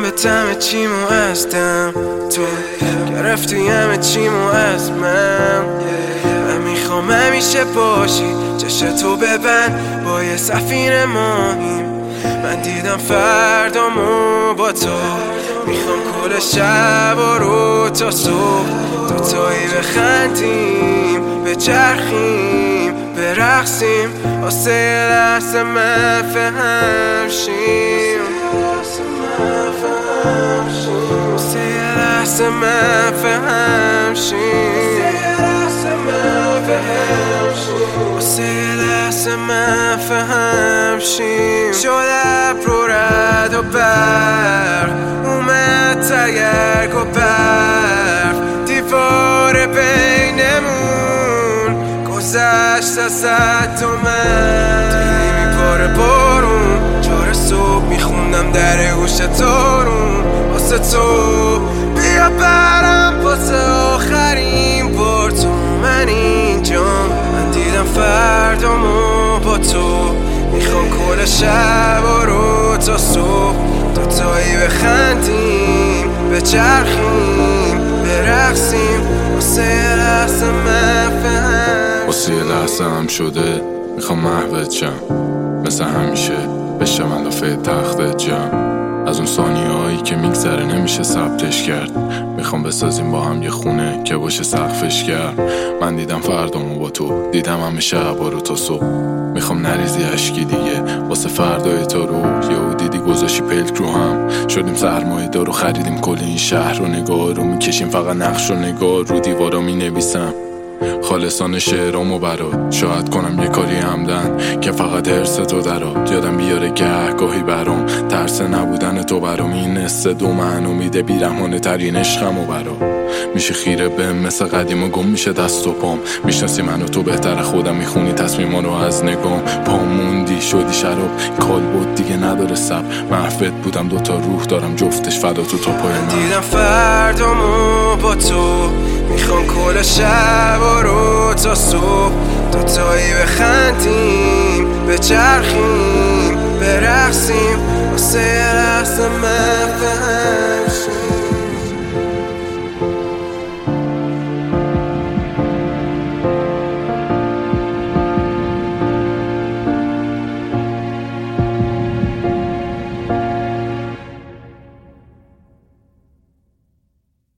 به تم چیمو هستم، تو گرفتی همه چیمو از من میخوام همیشه باشی، چشم تو ببند با یه سفینه ماهیم. من دیدم فردامو با تو، میخوام کل شب و رو تا صبح دوتایی بخندیم، بچرخیم، برقصیم، واسه یه لحظه مفهم شیم، واسه یه لحظه مفهم شیم، واسه یه لحظه مفهم شیم. شده رو رد و برق اومد تگرگ و برف، دیوار بینمون گذشت از صد من. دیدی میباره بارون، چهار صبح میخوندم در گوش تارون واسه تو. بیا برم واسه آخرین بار تو من اینجام. من دیدم فردامو با تو، میخوام کل شب و رو تا صبح دوتایی بخندیم، بچرخیم، برقصیم، واسه یه لحظه مفهم. واسه یه لحظه هم شده میخوام محوت شم، مثل همیشه بشم علافه تختت جم. از اون ثانیه هایی که میگذره نمیشه ثبتش کرد، میخوام بسازیم با هم یه خونه که باشه سقفش کرد. من دیدم فردامو با تو، دیدم همه شبا رو تا صبح. میخوام نریزی عشقی دیگه واسه فردای تو رو. یهو دیدی گذاشی پلک رو هم، شدیم سرمایه دار و خریدیم کل این شهر رو. نگاه رو میکشیم فقط نقش و نگاه رو دیوارا مینویسم خالصان شعرامو برات. شاید کنم یه کاری همدن که فقط حرس تو درات. یادم بیاره گاهی برام ترس نبودن تو برام. این نسته دو من امیده بیرحمانه ترین عشقمو برام. میشه خیره بهم مثل قدیم و گم میشه دست و پام. میشناسی منو تو بهتر خودم، میخونی تصمیما رو از نگام. پام موندی شدی شراب، کال بود دیگه نداره سب. محفت بودم دوتا روح دارم جفتش فدا تو پای من. دیدم فردامو با تو، میخوام کل شب و رو تا صبح دوتایی بخندیم، بچرخیم، برقصیم، واسه یه لحظه مفهم